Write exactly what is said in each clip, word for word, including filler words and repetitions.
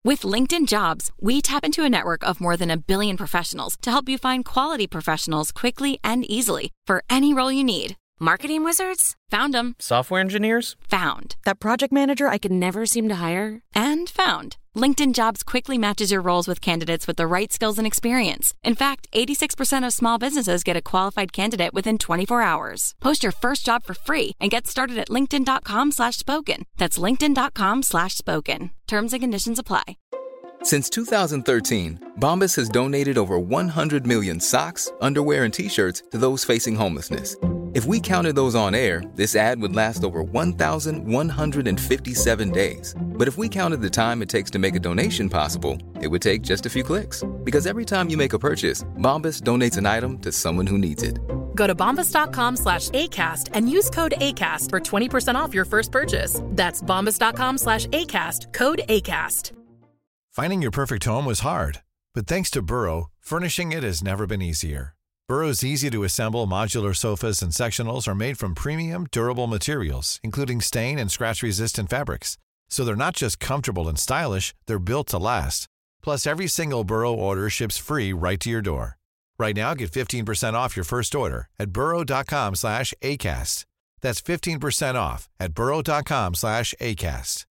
With LinkedIn Jobs, we tap into a network of more than a billion professionals to help you find quality professionals quickly and easily for any role you need. Marketing wizards? Found them. Software engineers? Found. That project manager I could never seem to hire? And found. LinkedIn Jobs quickly matches your roles with candidates with the right skills and experience. In fact, eighty-six percent of small businesses get a qualified candidate within twenty-four hours. Post your first job for free and get started at linkedin.com slash spoken. That's linkedin.com slash spoken. Terms and conditions apply. Since two thousand thirteen, Bombas has donated over one hundred million socks, underwear, and T-shirts to those facing homelessness. If we counted those on air, this ad would last over one thousand one hundred fifty-seven days. But if we counted the time it takes to make a donation possible, it would take just a few clicks. Because every time you make a purchase, Bombas donates an item to someone who needs it. Go to bombas.com slash ACAST and use code ACAST for twenty percent off your first purchase. That's bombas.com slash ACAST, code ACAST. Finding your perfect home was hard, but thanks to Burrow, furnishing it has never been easier. Burrow's easy-to-assemble modular sofas and sectionals are made from premium, durable materials, including stain and scratch-resistant fabrics. So they're not just comfortable and stylish, they're built to last. Plus, every single Burrow order ships free right to your door. Right now, get fifteen percent off your first order at burrow.com slash ACAST. That's fifteen percent off at burrow.com slash ACAST.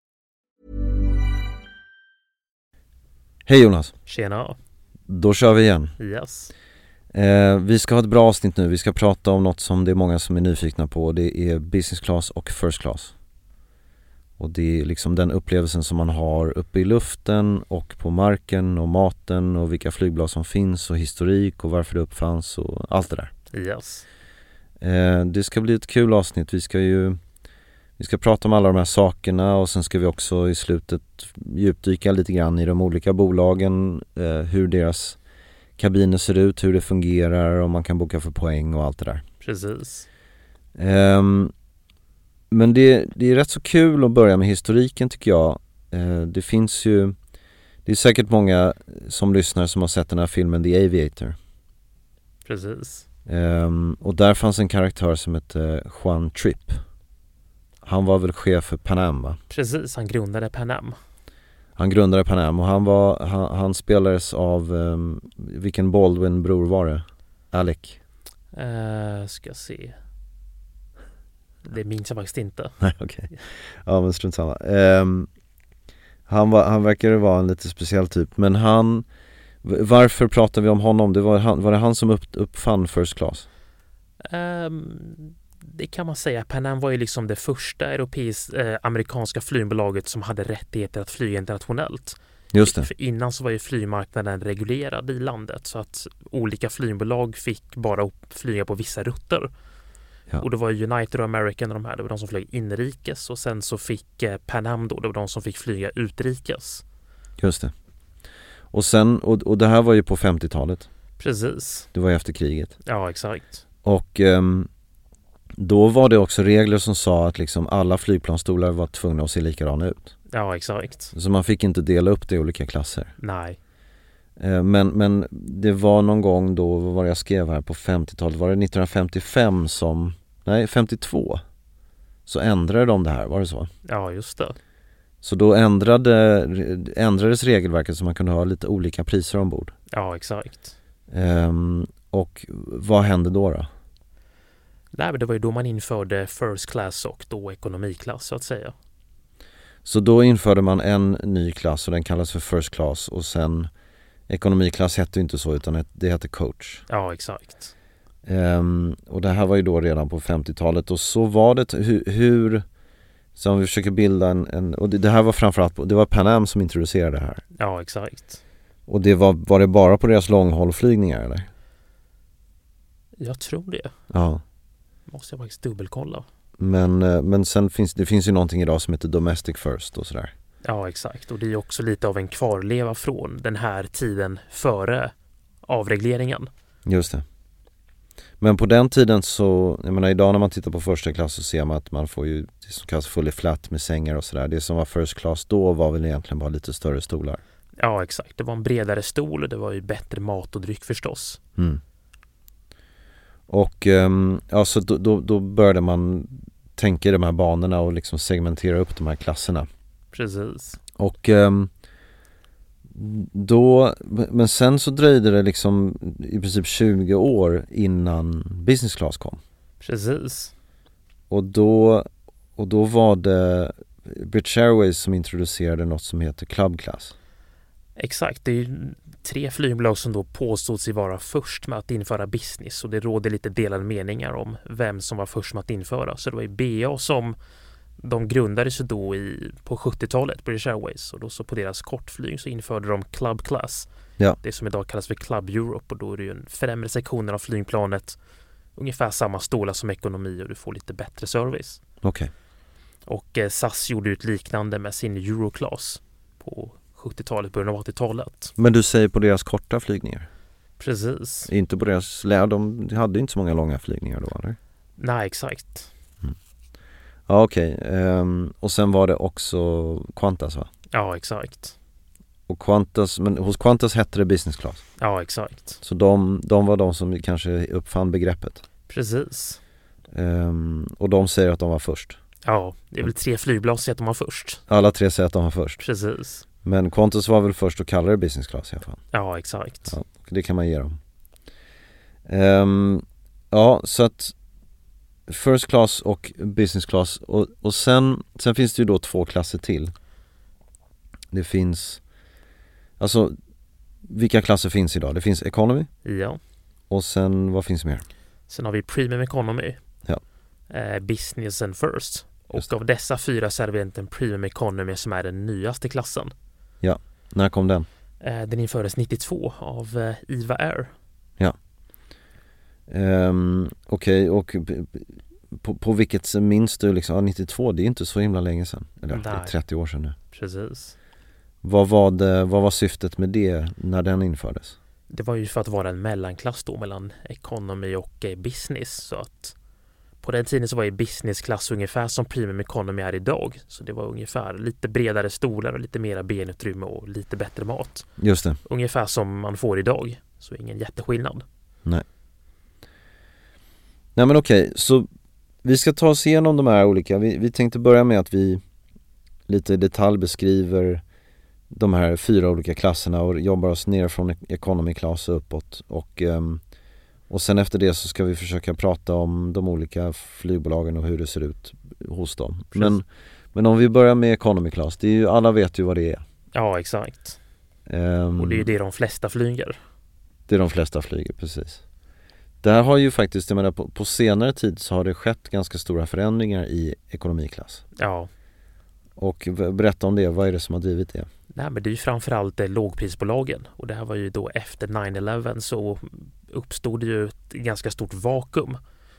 Hej Jonas. Tjena. Då kör vi igen. Yes. Eh, vi ska ha ett bra avsnitt nu. Vi ska prata om något som det är många som är nyfikna på. Det är business class och first class. Och det är liksom den upplevelsen som man har uppe i luften och på marken och maten och vilka flygbolag som finns och historik och varför det uppfanns och allt det där. Yes. Eh, det ska bli ett kul avsnitt. Vi ska ju vi ska prata om alla de här sakerna och sen ska vi också i slutet djupdyka lite grann i de olika bolagen, eh, hur deras kabiner ser ut, hur det fungerar, om man kan boka för poäng och allt det där. Precis. Um, men det, det är rätt så kul att börja med historiken tycker jag. Uh, det finns ju, det är säkert många som lyssnar som har sett den här filmen The Aviator. Precis. Um, och där fanns en karaktär som hette Juan Trippe. Han var väl chef för Pan Am, va? Precis, han grundade Pan Am. Han grundade Pan Am och han var han, han spelades av um, vilken Baldwin-bror var det? Alec. Uh, ska se. Det minns jag faktiskt inte. Nej, okej. Okay. Ja, men strunt samma. Um, han var han verkar vara en lite speciell typ, men han varför pratar vi om honom? Det var han var det han som upp, uppfann first class? Um, det kan man säga. Pan Am var ju liksom det första europeiska eh, amerikanska flygbolaget som hade rättigheter att flyga internationellt. Just det. För innan så var ju flygmarknaden reglerad i landet så att olika flygbolag fick bara flyga på vissa rutter. Ja. Och det var United och American och de här, det var de som flög inrikes och sen så fick eh, Pan Am då, det var de som fick flyga utrikes. Just det. Och sen, och, och det här var ju på femtiotalet. Precis. Det var ju efter kriget. Ja, exakt. Och um, då var det också regler som sa att liksom alla flygplansstolar var tvungna att se likadana ut. Ja, exakt. Så man fick inte dela upp det i olika klasser. Nej. Men, men det var någon gång då, vad var det jag skrev här på femtiotalet, var det nittonhundrafemtiofem som, nej femtiotvå så ändrade de det här, var det så? Ja, just det. Så då ändrade, ändrades regelverket så man kunde ha lite olika priser ombord. Ja, exakt. Um, och vad hände då då? Nej, men det var ju då man införde first class och då ekonomiklass så att säga. Så då införde man en ny klass och den kallas för first class och sen ekonomiklass hette inte så utan det hette coach. Ja, exakt. Um, och det här var ju då redan på femtiotalet och så var det hur, hur som vi försöker bilda en, en och det, det här var framförallt på, det var Pan Am som introducerade det här. Ja, exakt. Och det var, var det bara på deras långhållflygningar eller? Jag tror det. Ja. Måste jag faktiskt dubbelkolla. Men, men sen finns det finns ju någonting idag som heter domestic first och sådär. Ja, exakt. Och det är också lite av en kvarleva från den här tiden före avregleringen. Just det. Men på den tiden så, jag menar idag när man tittar på första klass så ser man att man får ju det som kallas fully flat med sängar och sådär. Det som var first class då var väl egentligen bara lite större stolar. Ja, exakt. Det var en bredare stol och det var ju bättre mat och dryck förstås. Mm. Och um, ja, så då, då, då började man tänka i de här banorna och liksom segmentera upp de här klasserna. Precis. Och um, då, men sen så dröjde det liksom i princip tjugo år innan business class kom. Precis. Och då, och då var det British Airways som introducerade något som heter club class. Exakt, det är ju tre flygbolag som då påstod sig vara först med att införa business, och det råder lite delade meningar om vem som var först med att införa. Så det var ju B A som de grundades ju då i, på sjuttiotalet, British Airways, och då så på deras kortflyg så införde de club class. Ja. Det som idag kallas för Club Europe, och då är det ju en främre sektionen av flygplanet, ungefär samma stolar som ekonomi, och du får lite bättre service. Okej. Okay. Och eh, S A S gjorde ut liknande med sin Euroclass på sjuttiotalet, början av åttiotalet. Men du säger på deras korta flygningar? Precis. Inte på deras, de hade inte så många långa flygningar då, eller? Nej, exakt. Mm. Ja, okej. Okay. Um, och sen var det också Qantas, va? Ja, exakt. Och Qantas, men hos Qantas hette det business class? Ja, exakt. Så de, de var de som kanske uppfann begreppet? Precis. Um, och de säger att de var först? Ja, det är väl tre flygbolag som säger att de var först. Alla tre säger att de var först? Precis. Men Qantas var väl först och kallade det business class i alla fall? Ja, exakt. Ja, det kan man ge dem. Um, ja, så att first class och business class, och, och sen, sen finns det ju då två klasser till. Det finns, alltså vilka klasser finns idag? Det finns economy. Ja. Och sen, vad finns mer? Sen har vi premium economy. Ja. Eh, business and first. Och av dessa fyra så är det egentligen premium economy som är den nyaste klassen. Ja, när kom den? Eh, den infördes nittiotvå av eh, IVA Air. Ja. Um, Okej, okay, och på, på vilket minns du liksom, ja, nittiotvå, det är inte så himla länge sedan. Eller det är trettio år sedan nu. Precis. Vad var, det, vad var syftet med det när den infördes? Det var ju för att vara en mellanklass då mellan economy och eh, business. Så att på den tiden så var ju businessklass ungefär som premium economy är idag. Så det var ungefär lite bredare stolar och lite mera benutrymme och lite bättre mat. Just det. Ungefär som man får idag. Så ingen jätteskillnad. Nej. Nej men okej, så vi ska ta oss igenom de här olika. Vi, vi tänkte börja med att vi lite i detalj beskriver de här fyra olika klasserna och jobbar oss ner från economy class uppåt. Och, um, och sen efter det så ska vi försöka prata om de olika flygbolagen och hur det ser ut hos dem. Men, men om vi börjar med economy class, det är ju, alla vet ju vad det är. Ja, exakt. Um, och det är ju det de flesta flyger. Det är de flesta flyger, precis. Där har ju faktiskt, jag menar, på, på senare tid så har det skett ganska stora förändringar i ekonomiklass. Ja. Och berätta om det, vad är det som har drivit det? Nej, men det är ju framförallt eh, lågprisbolagen, och det här var ju då efter nine eleven så uppstod det ju ett ganska stort vakuum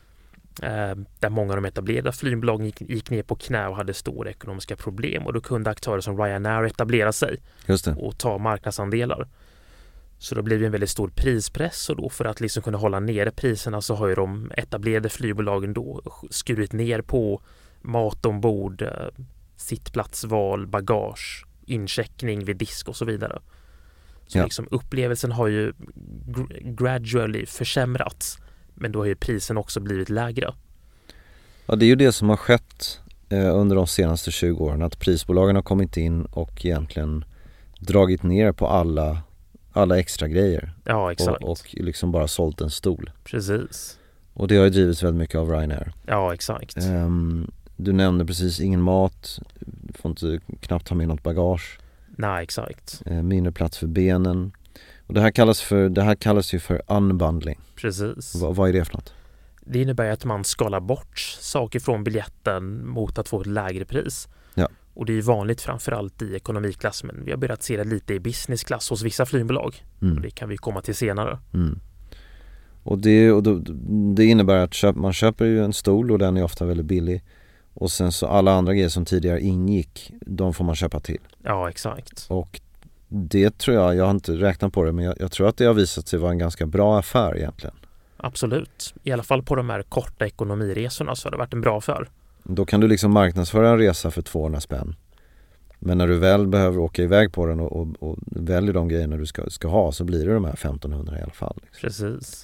eh, där många av de etablerade flygbolagen gick, gick ner på knä och hade stora ekonomiska problem, och då kunde aktörer som Ryanair etablera sig. Just det. Och ta marknadsandelar. Så då blev det en väldigt stor prispress, och då för att liksom kunna hålla nere priserna så har ju de etablerade flygbolagen då skurit ner på mat ombord, sittplatsval, bagage, incheckning vid disk och så vidare. Så ja. liksom upplevelsen har ju gr- gradually försämrats, men då har ju prisen också blivit lägre. Ja, det är ju det som har skett eh, under de senaste tjugo åren, att prisbolagen har kommit in och egentligen dragit ner på alla alla extra grejer. Ja, exakt. Och, och liksom bara sålt en stol. Precis. Och det har ju drivits väldigt mycket av Ryanair. Ja, exakt. Um, du nämnde precis ingen mat, du får inte knappt ha med något bagage. Nej, exakt. Uh, mindre plats för benen. Och det här kallas för det här kallas ju för unbundling. Precis. Va, vad är det för något? Det innebär att man skalar bort saker från biljetten mot att få ett lägre pris. Ja. Och det är vanligt framförallt i ekonomiklass, men vi har börjat se det lite i businessklass hos vissa flygbolag. Mm. Och det kan vi komma till senare. Mm. Och, det, och då, det innebär att köp, man köper ju en stol och den är ofta väldigt billig. Och sen så alla andra grejer som tidigare ingick, de får man köpa till. Ja, exakt. Och det tror jag, jag har inte räknat på det, men jag, jag tror att det har visat sig vara en ganska bra affär egentligen. Absolut. I alla fall på de här korta ekonomiresorna så har det varit en bra affär. Då kan du liksom marknadsföra en resa för tvåhundra spänn. Men när du väl behöver åka iväg på den och, och, och väljer de grejerna du ska, ska ha, så blir det de här femtonhundra i alla fall. Liksom. Precis.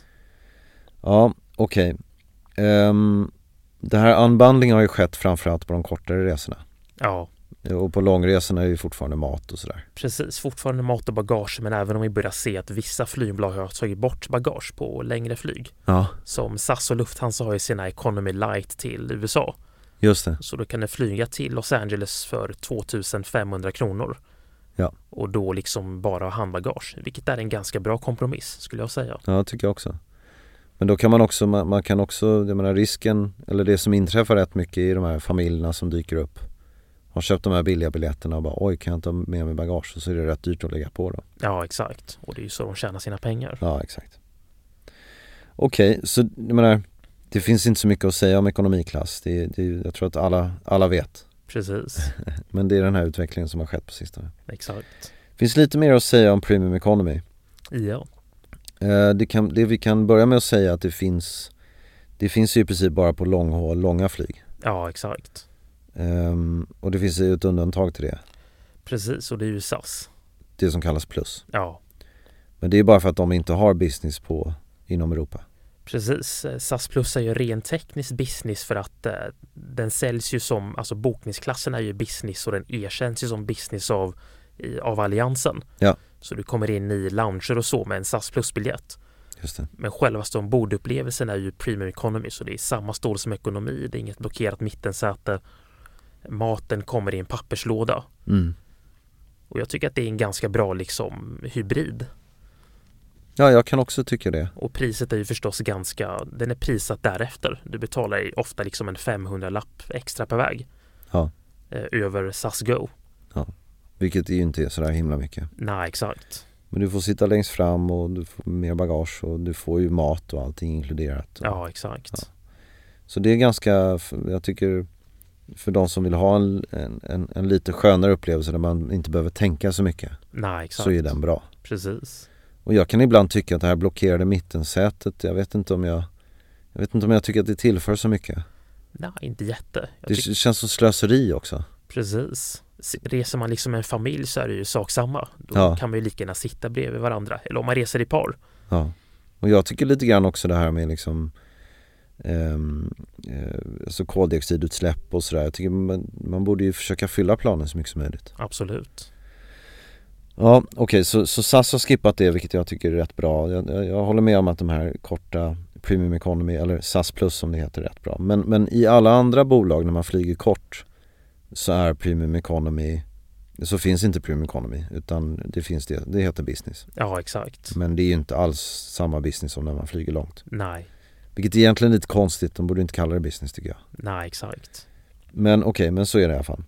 Ja, okej. Okay. Um, det här unbundling har ju skett framförallt på de kortare resorna. Ja. Och på långresorna är det ju fortfarande mat och sådär. Precis, fortfarande mat och bagage, men även om vi börjar se att vissa flygbolag har tagit bort bagage på längre flyg. Ja. Som S A S och Lufthansa har ju sina Economy Light till U S A. Just det. Så då kan du flyga till Los Angeles för tvåtusen-femhundra kronor. Ja. Och då liksom bara ha handbagage, vilket är en ganska bra kompromiss skulle jag säga. Ja, tycker jag också. Men då kan man också, man, man kan också, jag menar risken, eller det som inträffar rätt mycket i de här familjerna som dyker upp. Har köpt de här billiga biljetterna och bara, oj, kan jag inte ha med mig bagage? Och så är det rätt dyrt att lägga på då. Ja, exakt. Och det är ju så de tjänar sina pengar. Ja, exakt. Okej, okay, så jag menar, det finns inte så mycket att säga om ekonomiklass. Det, det, jag tror att alla, alla vet. Precis. Men det är den här utvecklingen som har skett på sistone. Exakt. Finns lite mer att säga om Premium Economy. Ja. Det, kan, det vi kan börja med att säga att det finns det finns ju i princip bara på långhåll, långa flyg. Ja, exakt. Um, och det finns ju ett undantag till det. Precis, och det är ju S A S. Det som kallas plus. Ja. Men det är bara för att de inte har business på inom Europa. Precis, S A S Plus är ju ren teknisk business för att eh, den säljs ju som, alltså bokningsklassen är ju business och den erkänns ju som business av, i, av alliansen. Ja. Så du kommer in i lounger och så med en S A S Plus-biljett. Just det. Men själva ombordupplevelsen är ju Premium Economy, så det är samma stål som ekonomi, det är inget blockerat mittensäte. Maten kommer i en papperslåda. Mm. Och jag tycker att det är en ganska bra liksom hybrid. Ja, jag kan också tycka det. Och priset är ju förstås ganska, den är prissatt därefter. Du betalar ju ofta liksom en femhundra-lapp extra per väg. Ja. Eh, över S A S Go. Ja, vilket ju inte är sådär himla mycket. Nej, exakt. Men du får sitta längst fram och du får mer bagage och du får ju mat och allting inkluderat. Och, ja, exakt. Ja. Så det är ganska, jag tycker, för de som vill ha en, en, en lite skönare upplevelse där man inte behöver tänka så mycket. Nej, exakt. Så är den bra. Precis. Och jag kan ibland tycka att det här blockerade mittensätet, jag vet inte om jag jag vet inte om jag tycker att det tillför så mycket. Nej, inte jätte. Jag det tyck- känns som slöseri också. Precis. Reser man liksom en familj så är det ju sak samma. Då ja. kan man ju lika gärna sitta bredvid varandra. Eller om man reser i par. Ja. Och jag tycker lite grann också det här med liksom Um, uh, alltså koldioxidutsläpp och sådär. Jag tycker man, man borde ju försöka fylla planen så mycket som möjligt. Absolut. Ja, okej, okay, så, så S A S har skippat det, vilket jag tycker är rätt bra. Jag, jag, jag håller med om att de här korta Premium Economy, eller S A S Plus som det heter, är rätt bra. Men, men i alla andra bolag när man flyger kort så är Premium Economy, så finns inte Premium Economy, utan det finns det, det heter business. Ja, exakt. Men det är ju inte alls samma business som när man flyger långt. Nej. Vilket är egentligen lite konstigt, de borde inte kalla det business tycker jag. Nej, exakt. Men okej, okay, men så är det i alla fall.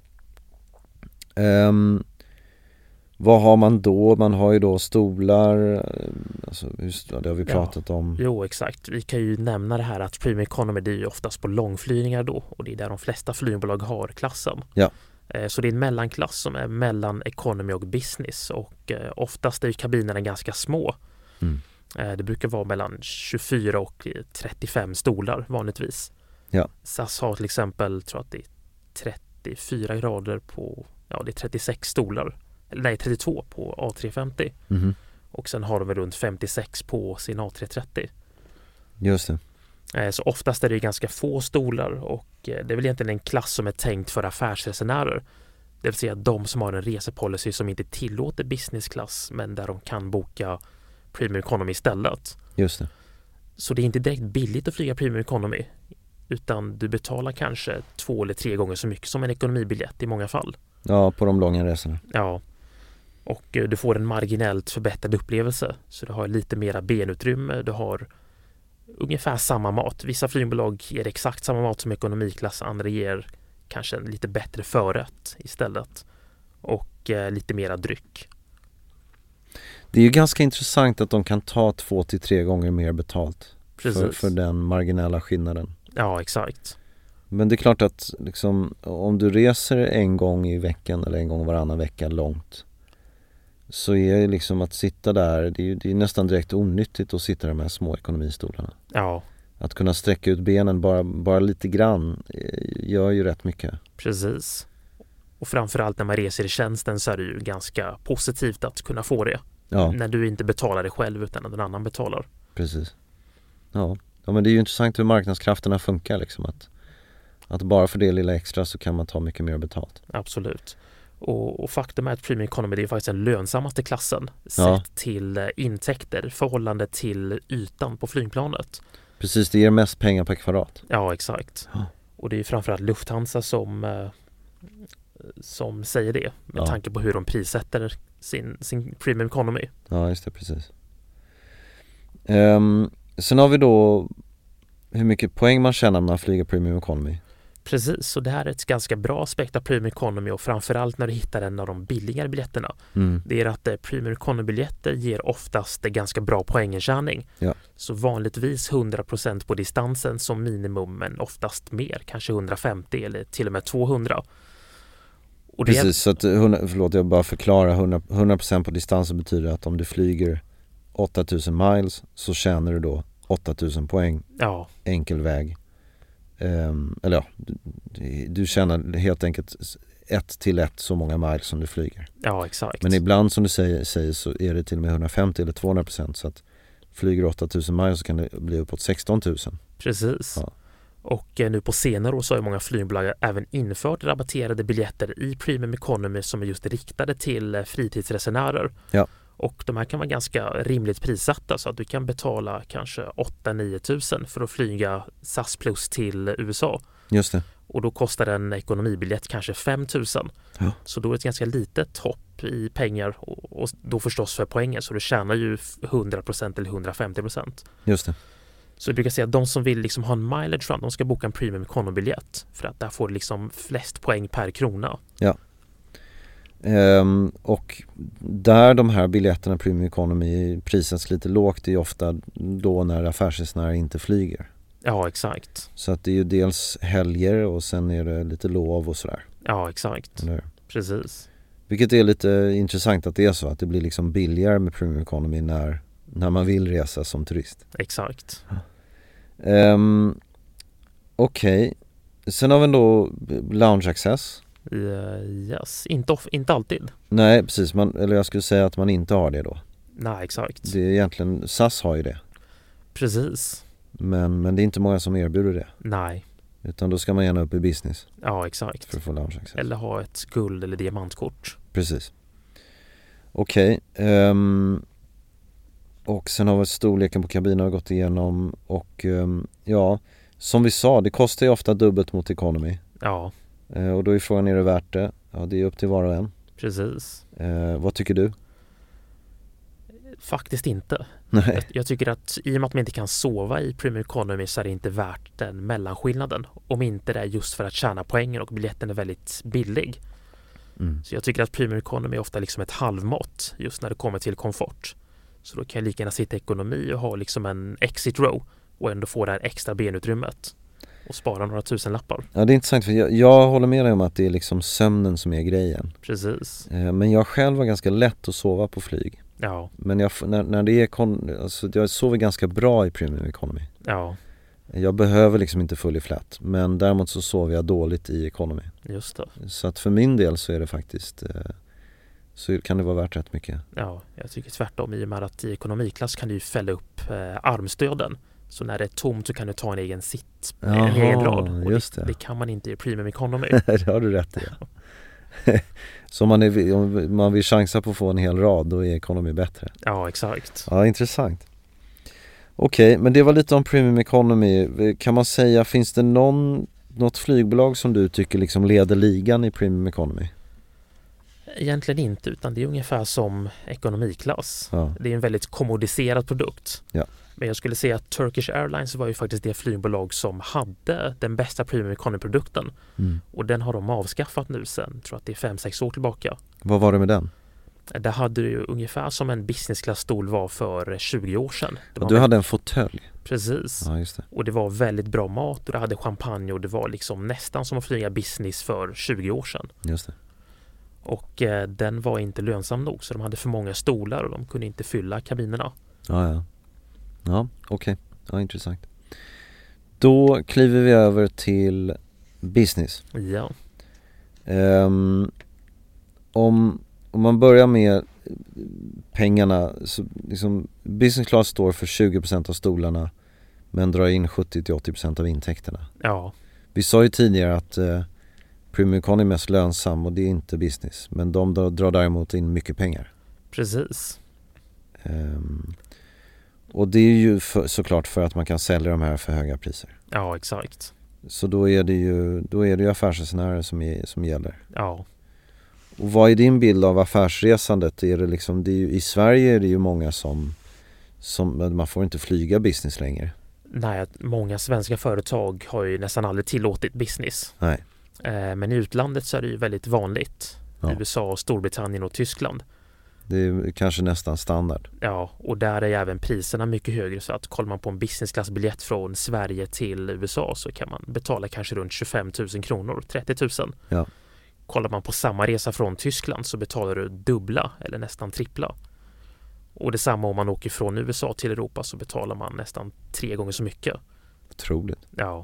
Um, vad har man då? Man har ju då stolar, alltså, just, det har vi pratat ja. om. Jo, exakt. Vi kan ju nämna det här att Premium Economy, det är ju oftast på långflygningar då, och det är där de flesta flygbolag har klassen. Ja. Så det är en mellanklass som är mellan economy och business, och oftast är ju kabinerna ganska små. Mm. Det brukar vara mellan tjugofyra och trettiofem stolar vanligtvis. Ja. S A S har till exempel, tror att det är trettiofyra grader på, ja det är trettiosex stolar. Eller nej, trettiotvå på A tre femtio. Mm. Och sen har de runt femtiosex på sin A tre trettio. Just det. Så oftast är det ganska få stolar, och det är väl egentligen en klass som är tänkt för affärsresenärer. Det vill säga de som har en resepolicy som inte tillåter businessklass, men där de kan boka Premium Economy istället. Just det. Så det är inte direkt billigt att flyga Premium Economy, utan du betalar kanske två eller tre gånger så mycket som en ekonomibiljett i många fall. Ja, på de långa resorna. Ja. Och du får en marginellt förbättrad upplevelse. Så du har lite mera benutrymme, du har ungefär samma mat. Vissa flygbolag ger exakt samma mat som ekonomiklass, andra ger kanske en lite bättre förrätt istället. Och eh, lite mera dryck. Det är ju ganska intressant att de kan ta två till tre gånger mer betalt för, för den marginella skillnaden. Ja, exakt. Men det är klart att liksom, om du reser en gång i veckan eller en gång varannan vecka långt, så är det liksom att sitta där, det är, det är nästan direkt onyttigt att sitta i de här små ekonomistolarna. Ja. Att kunna sträcka ut benen bara, bara lite grann gör ju rätt mycket. Precis. Och framförallt när man reser i tjänsten så är det ju ganska positivt att kunna få det. Ja. När du inte betalar det själv utan att någon annan betalar. Precis. Ja. Ja, men det är ju intressant hur marknadskrafterna funkar liksom. Att, Att bara för det lilla extra så kan man ta mycket mer betalt. Absolut. Och, och faktum är att Premium Economy det är faktiskt den lönsammaste klassen sett Ja. till intäkter i förhållande till ytan på flygplanet. Precis, det ger mest pengar per kvadrat. Ja, exakt. Ja. Och det är framförallt Lufthansa som, eh, som säger det med Ja. tanke på hur de prissätter sin, sin Premium Economy. Ja, just det, precis. Um, sen har vi då hur mycket poäng man tjänar när man flyger Premium Economy. Precis, och det här är ett ganska bra aspekt av Premium Economy och framförallt när du hittar en av de billigare biljetterna. Mm. Det är att eh, Premium Economy-biljetter ger oftast en ganska bra poängintjäning. Ja. Så vanligtvis hundra procent på distansen som minimum, men oftast mer, kanske hundrafemtio eller till och med tvåhundra. Och det Precis, så att, förlåt jag bara förklarar, hundra procent på distansen betyder att om du flyger åttatusen miles så tjänar du då åttatusen poäng, ja, enkel väg. Um, eller ja, du, du tjänar helt enkelt ett till ett så många miles som du flyger. ja, exakt. Men ibland som du säger, säger så är det till och med hundrafemtio eller tvåhundra procent, så att flyger åttatusen miles så kan det bli uppåt sexton tusen. Precis. Ja. Och eh, nu på senare år så har ju många flygbolag även infört rabatterade biljetter i Premium Economy som är just riktade till eh, fritidsresenärer. Ja. Och de här kan vara ganska rimligt prissatta så att du kan betala kanske åtta till nio tusen för att flyga S A S Plus till U S A. Just det. Och då kostar en ekonomibiljett kanske fem tusen. Ja. Så då är det ett ganska litet hopp i pengar och, och då förstås för poängen. Så du tjänar ju hundra procent eller hundrafemtio procent. Just det. Så jag brukar säga att de som vill liksom ha en mileage run, de ska boka en Premium Economy-biljett. För att där får du liksom flest poäng per krona. Ja. Um, och där de här biljetterna Premium Economy prisas lite lågt är ofta då när affärsresenärer inte flyger. Ja, exakt. Så att det är ju dels helger och sen är det lite lov och sådär. Ja, exakt. Eller? Precis. Vilket är lite intressant att det är så, att det blir liksom billigare med Premium Economy när, när man vill resa som turist. Exakt. Um, Okej. Okay. Sen har vi då lounge access. Uh, yes, inte, off- inte alltid. Nej, precis. Man, eller jag skulle säga att man inte har det då. Nej, exakt. Det är egentligen, S A S har ju det. Precis. Men, men det är inte många som erbjuder det. Nej. Utan då ska man gärna upp i business Ja, exakt. för att få lounge access. Eller ha ett guld- eller diamantkort. Precis. Okej. Okay. Um, och sen har vi storleken på kabinen har gått igenom. Och um, ja, som vi sa, det kostar ju ofta dubbelt mot economy. Ja, Uh, och då är frågan, är det värt det? Ja, det är upp till var och en. precis. Uh, vad tycker du? Faktiskt inte. Nej. Jag, jag tycker att i och med att man inte kan sova i Premium Economy så är det inte värt den mellanskillnaden. Om inte det är just för att tjäna poängen och biljetten är väldigt billig. Mm. Så jag tycker att Premium Economy är ofta liksom ett halvmått just när det kommer till komfort. Så då kan jag lika gärna sitta i ekonomi och ha liksom en exit row och ändå få det här extra benutrymmet och spara några tusen lappar. Ja, det är intressant för jag, jag håller med dig om att det är liksom sömnen som är grejen. Precis. Uh, men jag själv var ganska lätt att sova på flyg. Ja, Men jag, när, när det är kon, alltså jag sover ganska bra i Premium Economy. ja, Jag behöver liksom inte full i flat. Men däremot så sover jag dåligt i economy. just det. Så att för min del så är det faktiskt eh, så kan det vara värt rätt mycket. Ja, jag tycker tvärtom i och med att i ekonomiklass kan du ju fälla upp eh, armstöden. Så när det är tomt så kan du ta en egen sitt, en Jaha, egen rad. Och just det, det. det kan man inte i Premium Economy. Det har du rätt i. Så om man, är, om man vill chansa på att få en hel rad, då är economy bättre. Ja, exakt. Ja, intressant. Okej, okay, men det var lite om Premium Economy. Kan man säga, finns det någon, något flygbolag som du tycker liksom leder ligan i Premium Economy? Egentligen inte, utan det är ungefär som ekonomiklass. Ja. Det är en väldigt kommodiserad produkt. Ja. Men jag skulle säga att Turkish Airlines var ju faktiskt det flygbolag som hade den bästa Premium Economy-produkten. Mm. Och den har de avskaffat nu sen, jag tror att det är fem sex år tillbaka. Vad var det med den? Där hade du ju ungefär som en businessklass-stol var för tjugo år sedan. Det var Du väl- hade en fåtölj. Precis. Ja, just det. Och det var väldigt bra mat och det hade champagne och det var liksom nästan som att flyga business för tjugo år sedan. Just det. Och eh, den var inte lönsam nog så de hade för många stolar och de kunde inte fylla kabinerna. Ja, ja. Ja, okej. Okay. Ja, intressant. Då kliver vi över till business. Ja, Um, om, om man börjar med pengarna så liksom, business class står för tjugo procent av stolarna men drar in sjuttio till åttio procent av intäkterna. ja, Vi sa ju tidigare att eh, Premium Economy är mest lönsam och det är inte business. Men de drar däremot in mycket pengar. Precis. Um, och det är ju för, såklart för att man kan sälja de här för höga priser. Ja, exakt. Så då är det ju, då är det ju affärsresenärer som, är, som gäller. Ja. Och vad är din bild av affärsresandet? Är det liksom, det är ju, i Sverige är det ju många som, som man får inte flyga business längre. Nej, många svenska företag har ju nästan aldrig tillåtit business. Nej. Eh, men i utlandet så är det ju väldigt vanligt. Ja. U S A, Storbritannien och Tyskland. Det är kanske nästan standard. Ja, och där är även priserna mycket högre, så att kollar man på en businessklassbiljett från Sverige till U S A så kan man betala kanske runt tjugofem tusen kronor, trettio tusen. Ja. Kollar man på samma resa från Tyskland så betalar du dubbla eller nästan trippla. Och detsamma om man åker från U S A till Europa så betalar man nästan tre gånger så mycket. Otroligt. Ja.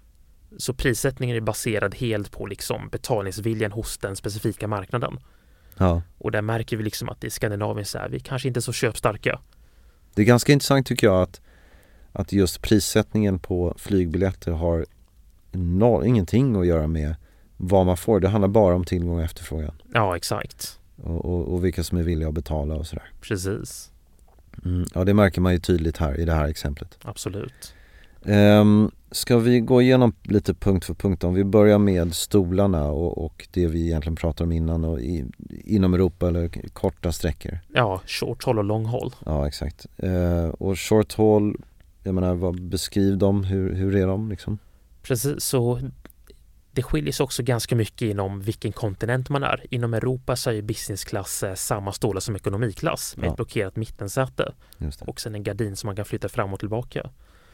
Så prissättningen är baserad helt på liksom betalningsviljan hos den specifika marknaden. Ja. Och där märker vi liksom att i Skandinavien så är vi kanske inte så köpstarka. Det är ganska intressant tycker jag att, att just prissättningen på flygbiljetter har no- ingenting att göra med vad man får. Det handlar bara om tillgång och efterfrågan. Ja, exakt. Och, och, och vilka som är villiga att betala och sådär. Precis. Mm, ja, det märker man ju tydligt här i det här exemplet. Absolut. Um, ska vi gå igenom lite punkt för punkt? Om vi börjar med stolarna och, och det vi egentligen pratade om innan och i, inom Europa eller korta sträckor. Ja, short haul och long haul. Ja, exakt. Uh, och short haul, jag menar, vad, beskriv dem, hur, hur är de liksom? Precis, så det skiljer sig också ganska mycket inom vilken kontinent man är. Inom Europa så är ju businessklass samma stolar som ekonomiklass med ja. ett blockerat mittensäte Just det. och sen en gardin som man kan flytta fram och tillbaka.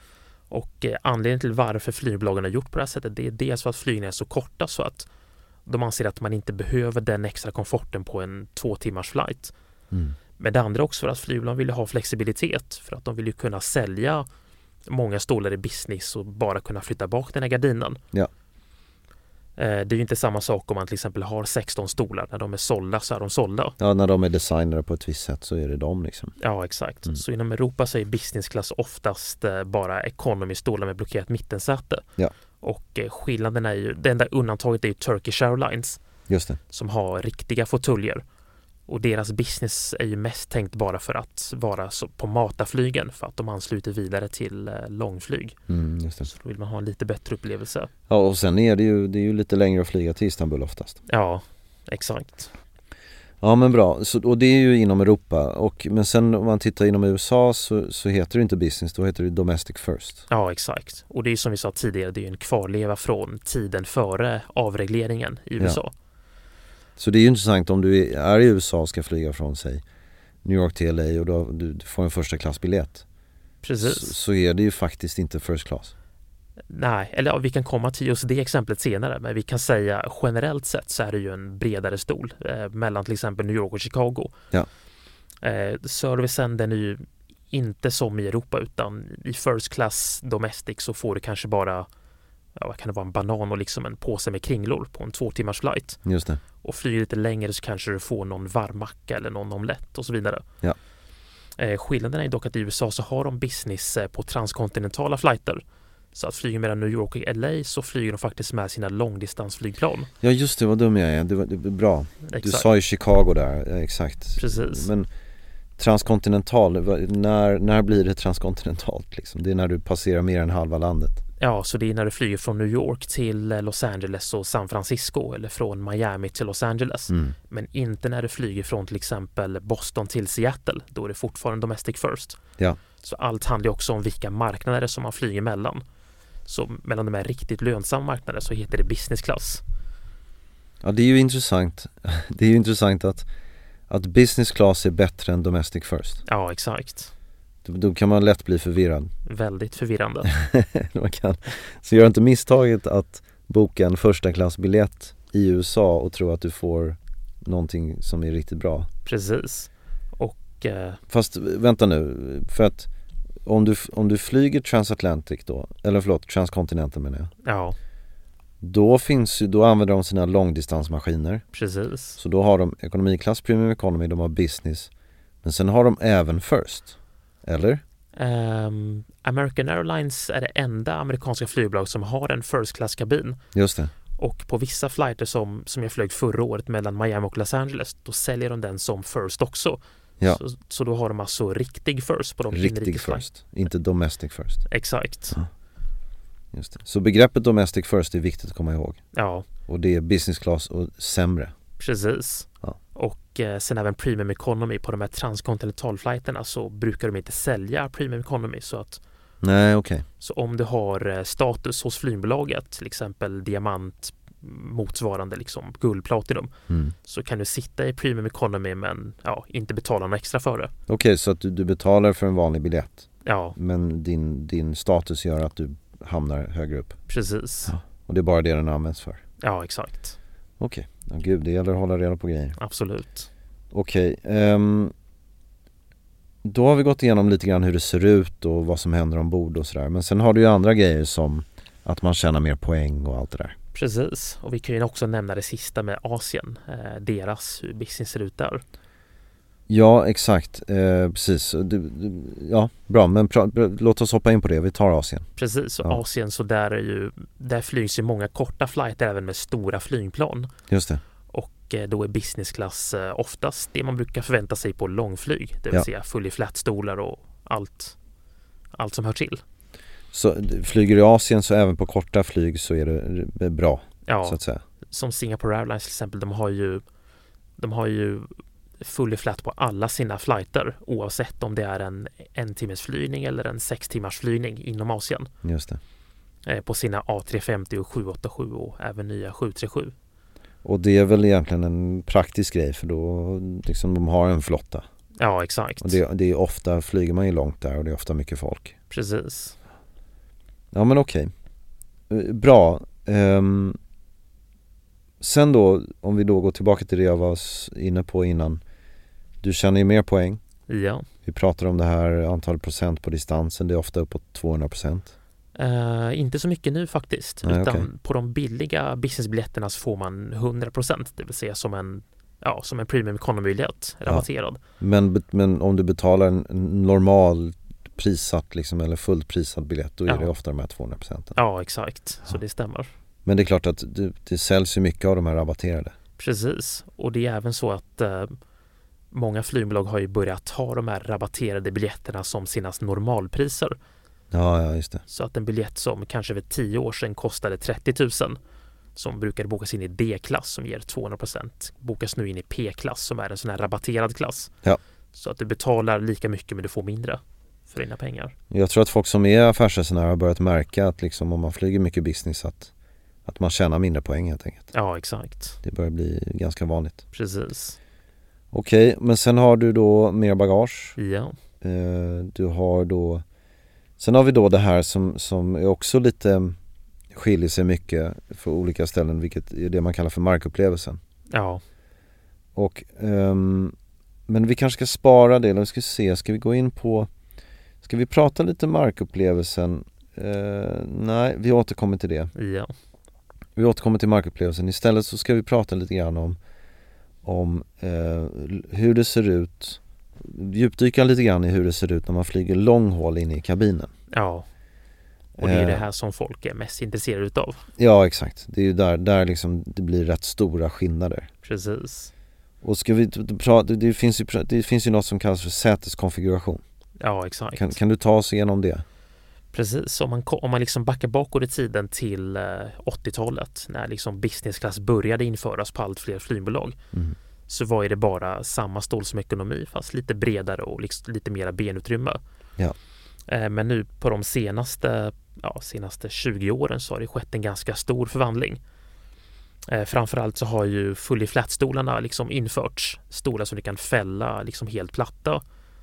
Och eh, anledningen till varför flygbolagen har gjort på det här sättet, det är dels för att flygningarna är så korta så att de anser att man inte behöver den extra komforten på en två timmars flight. Mm. Men det andra också för att flygbolagen vill ha flexibilitet, för att de vill ju kunna sälja många stolar i business och bara kunna flytta bak den här gardinen. Ja. Det är ju inte samma sak om man till exempel har sexton stolar. När de är sålda så är de sålda. Ja, när de är designade på ett visst sätt så är det de liksom. Ja, exakt. Mm. Så inom Europa så är businessklass oftast bara economy-stolar med blockerat mittensäte. Ja. Och skillnaden är ju, det enda undantaget är ju Turkish Airlines. Just det. Som har riktiga fåtöljer. Och deras business är ju mest tänkt bara för att vara så på matarflygen, för att de ansluter vidare till eh, långflyg. Mm, just det. Så då vill man ha en lite bättre upplevelse. Ja, och sen är det ju, det är ju lite längre att flyga till Istanbul oftast. Ja, exakt. Ja, men bra. Så, och det är ju inom Europa. Och, men sen om man tittar inom U S A så, så heter det inte business, då heter det domestic first. Ja, exakt. Och det är som vi sa tidigare, det är en kvarleva från tiden före avregleringen i U S A. Ja. Så det är ju intressant om du är i U S A och ska flyga från sig New York till L A och då, du får en första klassbiljett. Precis. Så, så är det ju faktiskt inte first class. Nej, eller ja, vi kan komma till just det exemplet senare, men vi kan säga generellt sett så är det ju en bredare stol eh, mellan till exempel New York och Chicago. Ja. Eh, servicen den är ju inte som i Europa, utan i first class domestic så får du kanske bara, ja, vad kan det vara, en banan och liksom en påse med kringlor på en två timmars flight. Just det. Och flyger lite längre så kanske du får någon varmmacka eller någon omelett och så vidare. Ja. Eh, skillnaden är dock att i U S A så har de business eh, på transkontinentala flighter. Så att flyger mellan New York och L A så flyger de faktiskt med sina långdistansflygplan. Ja, just det, vad dum jag är. Det var, det var bra. Exakt. Du sa ju Chicago där, ja, exakt. Precis. Men transkontinental, när, när blir det transkontinentalt liksom? Det är när du passerar mer än halva landet. Ja, så det är när du flyger från New York till Los Angeles och San Francisco eller från Miami till Los Angeles. Mm. Men inte när du flyger från till exempel Boston till Seattle. Då är det fortfarande domestic first. Ja. Så allt handlar också om vilka marknader som man flyger mellan. Så mellan de här riktigt lönsamma marknader så heter det business class. Ja, det är ju intressant. Det är ju intressant att, att business class är bättre än domestic first. Ja, exakt. Då, då kan man lätt bli förvirrad. Väldigt förvirrande. man kan. Så gör inte misstaget att boka en första klassbiljett i U S A och tro att du får någonting som är riktigt bra. Precis. Och, eh... Fast vänta nu, för att om du, om du flyger transatlantic då, eller förlåt, transkontinenten menar jag. Ja. Då finns ju, då använder de sina långdistansmaskiner. Precis. Så då har de ekonomiklass, premium economy, de har business. Men sen har de även first. Eller? Um, American Airlines är det enda amerikanska flygbolag som har en first class-kabin. Just det. Och på vissa flighter som, som jag flög förra året mellan Miami och Los Angeles, då säljer de den som first också. Ja. Så, så då har de alltså riktig first på de Riktig first, inte domestic first. Exakt. Ja. Just det. Så begreppet domestic first är viktigt att komma ihåg. Ja. Och det är business class och sämre. Precis. Ja. Och eh, sen även premium economy på de här transkontinentalflighterna så brukar de inte sälja premium economy så att Nej, okej. Okay. Så om du har eh, status hos flygbolaget, till exempel diamant motsvarande liksom guldplatinum, mm. så kan du sitta i premium economy men ja, inte betala något extra för det. Okej, okay, så att du, du betalar för en vanlig biljett. Ja. Men din, din status gör att du hamnar högre upp. Precis. Ja. Och det är bara det den används för. Ja, exakt. Okej, okay. Ja, gud, det gäller att hålla reda på grejer. Absolut. Okej, okay. um, då har vi gått igenom lite grann hur det ser ut och vad som händer ombord och sådär. Men sen har du ju andra grejer som att man tjänar mer poäng och allt det där. Precis, och vi kan ju också nämna det sista med Asien, eh, deras hur business ser ut där. Ja, exakt, eh, precis. Du, du, ja, bra, men pra- låt oss hoppa in på det. Vi tar Asien. Precis, och ja. Asien så där är ju, där flygs ju många korta flighter även med stora flygplan. Just det. Och eh, då är business class eh, oftast det man brukar förvänta sig på långflyg, det vill ja. säga full i flätstolar och allt, allt som hör till. Så flyger du i Asien så även på korta flyg så är det bra, ja, så att säga. Som Singapore Airlines till exempel, de har ju de har ju full i flat på alla sina flighter oavsett om det är en en timmes flygning eller en sex timmars flygning inom Asien. Just det. Eh, på sina A tre femtio och sju åttiosju och även nya sju trettiosju. Och det är väl egentligen en praktisk grej för då liksom de har en flotta. Ja, exakt. Och det, det är ofta, flyger man ju långt där och det är ofta mycket folk. Precis. Ja, men okej. Okay. Bra. Um, sen då, om vi då går tillbaka till det jag var inne på innan. Du tjänar ju mer poäng. Ja. Vi pratar om det här antal procent på distansen. Det är ofta uppåt tvåhundra procent. Uh, inte så mycket nu faktiskt. Nej, utan okay. på de billiga businessbiljetterna så får man hundra procent. Det vill säga som en, ja, som en premium economy-biljett rabatterad. Ja. Men, men om du betalar en normal prissatt liksom, eller fullt prissatt biljett, då är ja. det ofta de här tvåhundra procent. Ja, exakt. Så ja. det stämmer. Men det är klart att det, det säljs ju mycket av de här rabatterade. Precis. Och det är även så att eh, många flygbolag har ju börjat ta de här rabatterade biljetterna som sina normalpriser. Ja, ja, just det. Så att en biljett som kanske för tio år sedan kostade trettio tusen som brukade bokas in i D-klass som ger tvåhundra procent bokas nu in i P-klass som är en sån här rabatterad klass. Ja. Så att du betalar lika mycket men du får mindre för dina pengar. Jag tror att folk som är affärsresenärer har börjat märka att liksom om man flyger mycket business att, att man tjänar mindre poäng helt enkelt. Ja, exakt. Det börjar bli ganska vanligt. Precis. Okej, men sen har du då mer bagage. Ja. Eh, du har då sen har vi då det här som, som är också lite skiljer sig mycket för olika ställen, vilket är det man kallar för markupplevelsen. Ja. Och um, men vi kanske ska spara det, eller ska vi se, ska vi gå in på ska vi prata lite markupplevelsen? Uh, nej, vi återkommer till det. Ja. Vi återkommer till markupplevelsen. Istället så ska vi prata lite grann om om uh, hur det ser ut, djupdyka lite grann i hur det ser ut när man flyger långhåll inne i kabinen. Ja. Och det är det här som folk är mest intresserade utav. Ja, exakt. Det är ju där, där liksom det blir rätt stora skillnader. Precis. Och ska vi prata, det finns ju, det finns ju något som kallas för säteskonfiguration. Ja, exakt. Kan, kan du ta oss igenom det? Precis, om man, om man liksom backar bakåt i tiden till åttiotalet när liksom business class började införas på allt fler flygbolag, mm. så var det bara samma stål som ekonomi fast lite bredare och liksom lite mera benutrymme. Ja. Men nu på de senaste, ja, senaste tjugo åren så har det skett en ganska stor förvandling. Eh, framförallt så har ju full i flätstolarna liksom införts. Stolar som du kan fälla liksom helt platta.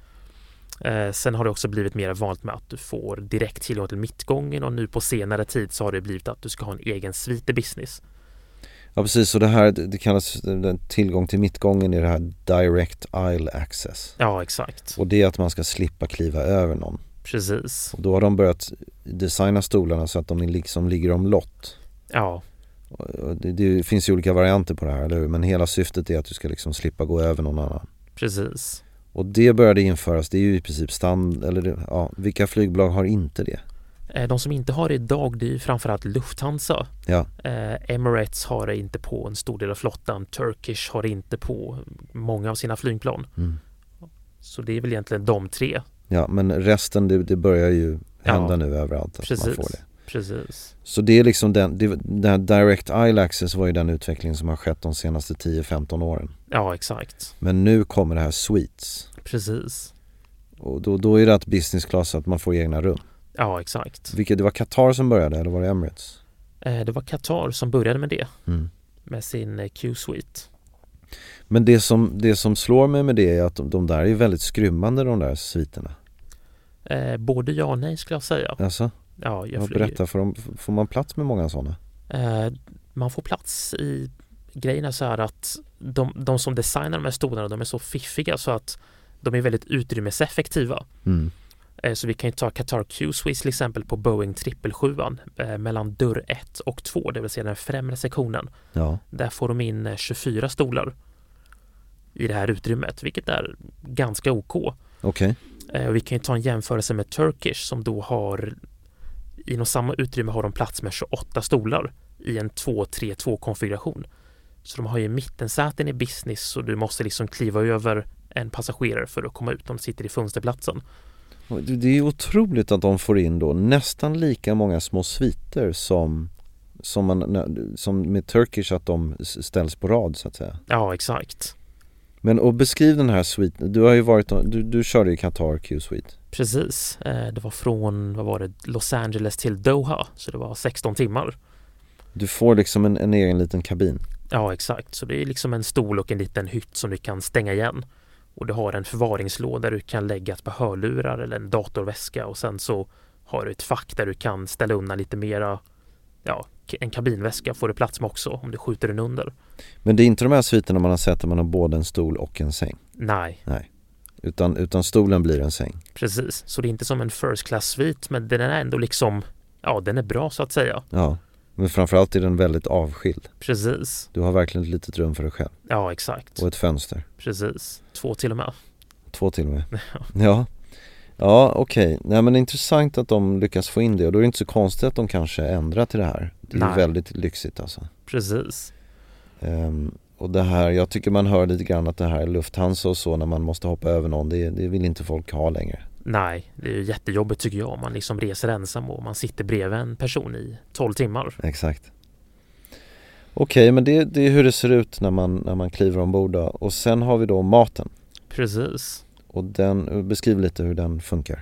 Eh, sen har det också blivit mer vanligt med att du får direkt tillgång till mittgången och nu på senare tid så har det blivit att du ska ha en egen suite business. Ja, precis. Och det här, det kallas tillgång till mittgången i det här direct aisle access. Ja, exakt. Och det är att man ska slippa kliva över någon. Precis. Och då har de börjat designa stolarna så att de liksom ligger omlott. Ja. Det, det finns ju olika varianter på det här, eller hur? Men hela syftet är att du ska liksom slippa gå över någon annan. Precis. Och det började införas, det är ju i princip stand, eller ja, vilka flygbolag har inte det? De som inte har det idag, det är framförallt Lufthansa. Ja. Eh, Emirates har det inte på en stor del av flottan. Turkish har det inte på många av sina flygplan. Mm. Så det är väl egentligen de tre. Ja, men resten det, det börjar ju hända ja. nu överallt att Precis. man får det. Precis. Så det är liksom den, det, den Direct Aisle Access var ju den utveckling som har skett de senaste tio femton åren. Ja, exakt. Men nu kommer det här Suites. Precis. Och då, då är det att business class, att man får egna rum. Ja, exakt. Vilket, det var Qatar som började eller var det Emirates? Eh, det var Qatar som började med det. Mm. Med sin eh, Q-suite. Men det som, det som slår mig med det är att de, de där är väldigt skrymmande, de där sviterna. Eh, både ja och nej skulle jag säga. Alltså? Ja, jag ja, berätta, för dem, får man plats med många sådana? Eh, man får plats i grejerna så här att de, de som designar de här stolarna, de är så fiffiga så att de är väldigt utrymmeseffektiva. Mm. Eh, så vi kan ju ta Qatar Q-suite till exempel på Boeing triple sju eh, mellan dörr ett och två, det vill säga den främre sektionen. Ja. Där får de in tjugofyra stolar i det här utrymmet, vilket är ganska OK. Okej. Okay. Eh, vi kan ju ta en jämförelse med Turkish som då har inom samma utrymme har de plats med tjugoåtta stolar i en två tre två konfiguration. Så de har ju mittensäten i business och du måste liksom kliva över en passagerare för att komma ut. De sitter i fönsterplatsen. Det är otroligt att de får in då nästan lika många små sviter som, som, man, som med Turkish, att de ställs på rad så att säga. Ja, exakt. Men och beskriv den här suiten. Du har ju varit, du, du körde i Qatar Q-suite. Precis. Det var från, vad var det, Los Angeles till Doha. Så det var sexton timmar. Du får liksom en, en egen liten kabin. Ja, exakt. Så det är liksom en stol och en liten hytt som du kan stänga igen. Och du har en förvaringslåda där du kan lägga ett par hörlurar eller en datorväska. Och sen så har du ett fack där du kan ställa undan lite mera, ja, en kabinväska får du plats med också om du skjuter den under. Men det är inte de här sviterna man har sett där man har både en stol och en säng? Nej. Nej. Utan, utan stolen blir en säng? Precis. Så det är inte som en first class svit, men den är ändå liksom, ja, den är bra så att säga. Ja. Men framförallt är den väldigt avskild. Precis. Du har verkligen ett litet rum för dig själv. Ja, exakt. Och ett fönster. Precis. Två till och med. Två till och med. Ja. Ja, okej. Okay. Nej, men intressant att de lyckas få in det. Och då är det inte så konstigt att de kanske ändrar till det här. Det är Nej. väldigt lyxigt alltså. Precis. Um, och det här, jag tycker man hör lite grann att det här är Lufthansa och så när man måste hoppa över någon. Det, det vill inte folk ha längre. Nej, det är ju jättejobbigt tycker jag. Man liksom reser ensam och man sitter bredvid en person i tolv timmar. Exakt. Okej, okay, men det, det är hur det ser ut när man, när man kliver ombord då. Och sen har vi då maten. Precis. Och den, beskriv lite hur den funkar.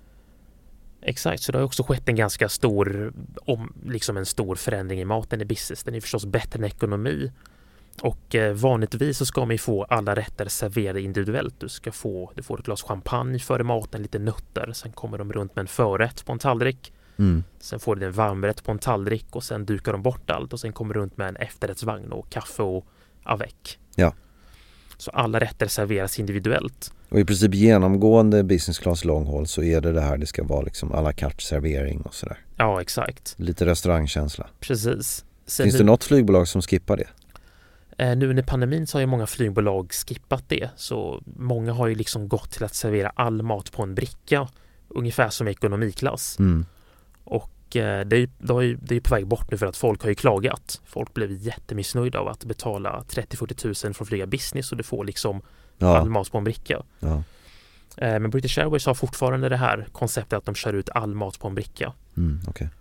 Exakt, så det har också skett en ganska stor, om, liksom en stor förändring i maten i business. Den är förstås bättre än ekonomi. Och eh, vanligtvis så ska man ju få alla rätter serverade individuellt. Du ska få, du får ett glas champagne före maten, lite nötter. Sen kommer de runt med en förrätt på en tallrik. Mm. Sen får du en varmrätt på en tallrik och sen dukar de bort allt. Och sen kommer du runt med en efterrättsvagn och kaffe och avec. Ja. Så alla rätter serveras individuellt. Och i princip genomgående business class long haul så är det det här, det ska vara liksom à la carte servering och sådär. Ja, exakt. Lite restaurangkänsla. Precis. Sen Finns nu, det något flygbolag som skippar det? Eh, nu under pandemin så har ju många flygbolag skippat det. Så många har ju liksom gått till att servera all mat på en bricka. Ungefär som ekonomiklass. Mm. Och eh, det är ju det är ju, det är på väg bort nu för att folk har ju klagat. Folk blev jättemissnöjda av att betala trettio till fyrtio tusen för att flyga business och du får liksom ja. all mat på en bricka. Ja. Eh, men British Airways har fortfarande det här konceptet att de kör ut all mat på en bricka. Mm, okej. Okay.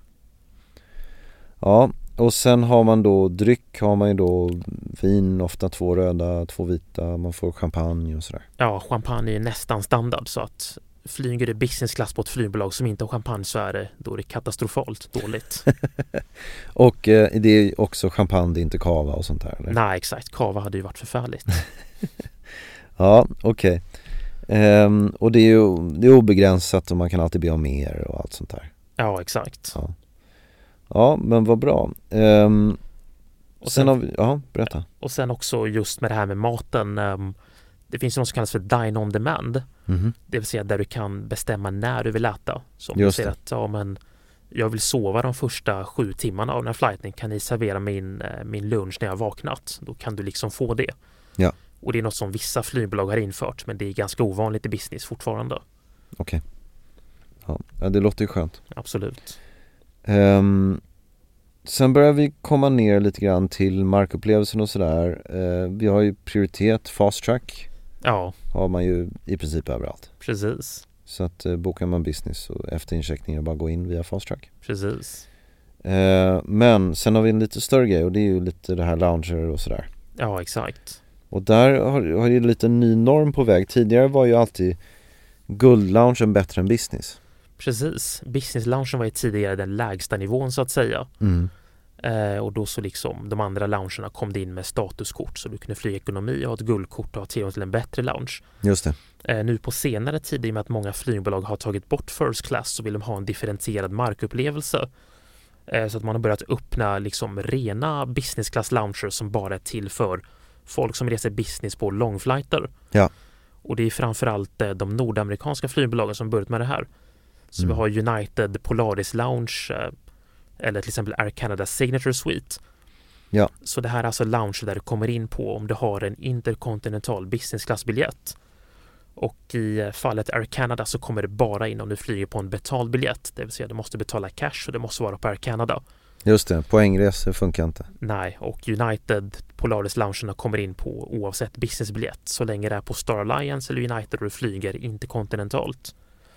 Ja, och sen har man då dryck, har man ju då vin, ofta två röda, två vita, man får champagne och sådär. Ja, champagne är nästan standard så att flyger det business class på ett flygbolag som inte har champagne så är det, då är det katastrofalt dåligt. Och eh, det är också champagne, det är inte kava och sånt där, eller? Nej, exakt. Kava hade ju varit förfärligt. Ja, okej. Okay. Ehm, och det är ju det är obegränsat och man kan alltid be om mer och allt sånt där. Ja, exakt. Ja, ja men vad bra. Ehm, och sen, sen har vi, ja, berätta. Och sen också just med det här med maten. Um, det finns ju något som kallas för dine on demand. Mm-hmm. Det vill säga där du kan bestämma när du vill äta. Så om just du säger det. att ja, men jag vill sova de första sju timmarna av den här flighten, kan ni servera min, min lunch när jag har vaknat? Då kan du liksom få det. Ja. Och det är något som vissa flygbolag har infört, men det är ganska ovanligt i business fortfarande. Okej. Okay. Ja, det låter ju skönt. Absolut. Um, sen börjar vi komma ner lite grann till markupplevelsen och sådär. Uh, vi har ju prioritet, fast track. Ja. Har man ju i princip överallt. Precis. Så att uh, bokar man business och efter incheckningen bara gå in via fast track. Precis. Uh, men sen har vi en lite större grej och det är ju lite det här lounger och sådär. Ja, exakt. Och där har, har ju lite ny norm på väg. Tidigare var ju alltid guldloungen bättre än business. Precis. Business-loungen var ju tidigare den lägsta nivån så att säga. Mm. Eh, och då så liksom de andra loungerna kom det in med statuskort så du kunde flyga ekonomi och ha ett guldkort och ha tillgång till en bättre lounge. Just det. Eh, nu på senare tid i och med att många flygbolag har tagit bort first class så vill de ha en differentierad markupplevelse. Eh, så att man har börjat öppna liksom rena business class lounger som bara är till för folk som reser business på långflighter. Ja. Och det är framförallt eh, de nordamerikanska flygbolagen som börjat med det här. Så Mm. vi har United Polaris Lounge eh, eller till exempel Air Canada Signature Suite. Ja. Så det här är alltså lounge där du kommer in på om du har en interkontinental business class-biljett. Och i fallet Air Canada så kommer det bara in om du flyger på en betald biljett. Det vill säga du måste betala cash och det måste vara på Air Canada. Just det, poängresor funkar inte. Nej, och United Polaris Loungerna kommer in på oavsett businessbiljett så länge det är på Star Alliance eller United och du flyger interkontinentalt.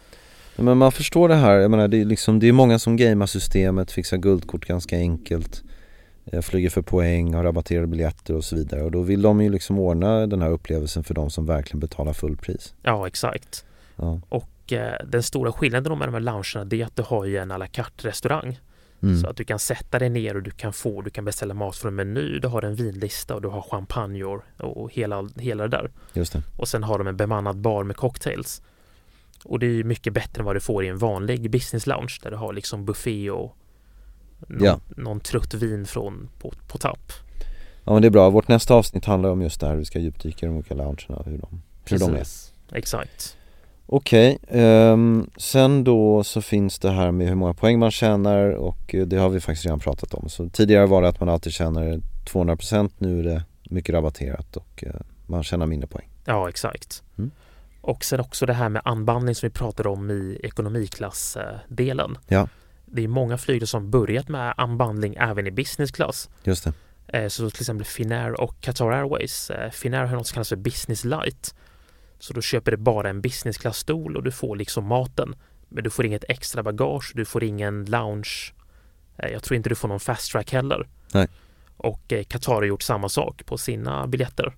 Men man förstår det här, jag menar, det är liksom, det är många som gamear systemet, fixar guldkort ganska enkelt, flyger för poäng, har rabatterade biljetter och så vidare. Och då vill de ju liksom ordna den här upplevelsen för de som verkligen betalar fullpris. Ja, exakt. Ja. Och eh, den stora skillnaden med de här loungerna det är att du har ju en à la carte restaurang. Mm. Så att du kan sätta dig ner och du kan få, du kan beställa mat från en meny, du har en vinlista och du har champagne och hela, hela det där. Just det. Och sen har de en bemannad bar med cocktails. Och det är ju mycket bättre än vad du får i en vanlig business lounge där du har liksom buffé och någon, ja. någon trött vin från, på, på tapp. Ja, men det är bra. Vårt nästa avsnitt handlar om just det här. Vi ska djupdyka i de olika loungerna, hur de, hur de är. Exakt. Okej, okay, um, sen då så finns det här med hur många poäng man tjänar och det har vi faktiskt redan pratat om. Så tidigare var det att man alltid tjänar tvåhundra procent, nu är det mycket rabatterat och uh, man tjänar mindre poäng. Ja, exakt. Mm. Och sen också det här med anbandling som vi pratade om i ekonomiklassdelen. Ja. Det är många flygare som börjat med anbandling även i business class. Just det. Så till exempel Finnair och Qatar Airways. Finnair har något som kallas för Business Light. Så då köper du bara en business class-stol och du får liksom maten. Men du får inget extra bagage, du får ingen lounge. Jag tror inte du får någon fast track heller. Nej. Och Qatar har gjort samma sak på sina biljetter.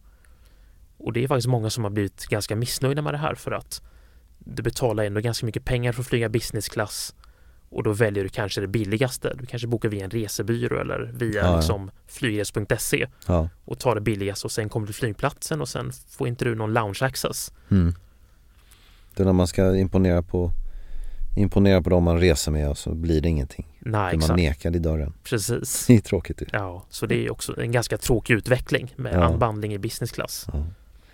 Och det är faktiskt många som har blivit ganska missnöjda med det här för att du betalar ändå ganska mycket pengar för att flyga business class och då väljer du kanske det billigaste. Du kanske bokar via en resebyrå eller via ja, liksom flygres punkt se ja. och tar det billigaste och sen kommer du till flygplatsen och sen får inte du någon lounge access. Mm. Det är när man ska imponera på imponera på dem man reser med och så blir det ingenting. Nej, man nekar i dörren. Precis. Det är tråkigt. Ja, så det är också en ganska tråkig utveckling med ja. anbandling i business class. Ja.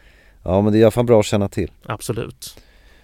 ja, men det är i alla fall bra att känna till. Absolut.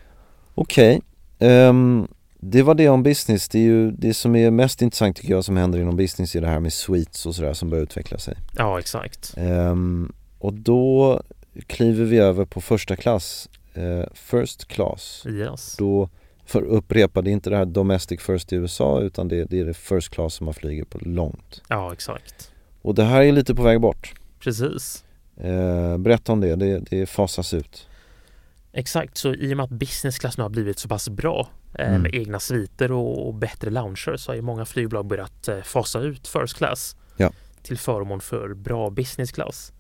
Okej. Okay. Um, det var det om business. Det är ju det som är mest intressant tycker jag som händer inom business är det här med suites och sådär som börjar utveckla sig. Ja, exakt. Um, och då kliver vi över på första klass. Uh, first class. Yes. Då för upprepa, det är inte det här domestic first i U S A utan det, det är det first class som man flyger på långt. Ja, exakt. Och det här är lite på väg bort. Precis. Eh, berätta om det, det, det fasas ut. Exakt, så i och med att business class nu har blivit så pass bra eh, mm. med egna sviter och, och bättre lounger så har ju många flygbolag börjat eh, fasa ut first class ja. till förmån för bra business class.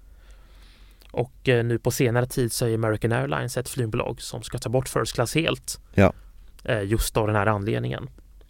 Och eh, nu på senare tid så är American Airlines ett flygbolag som ska ta bort first class helt. Ja. Just av den här anledningen.